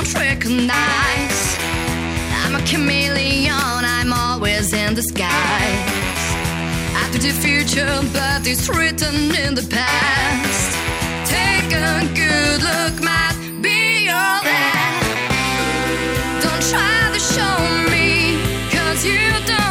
don't recognize. I'm a chameleon, I'm always in disguise. I do the future, but it's written in the past. Take a good look, might be all that. Don't try to show me, 'cause you don't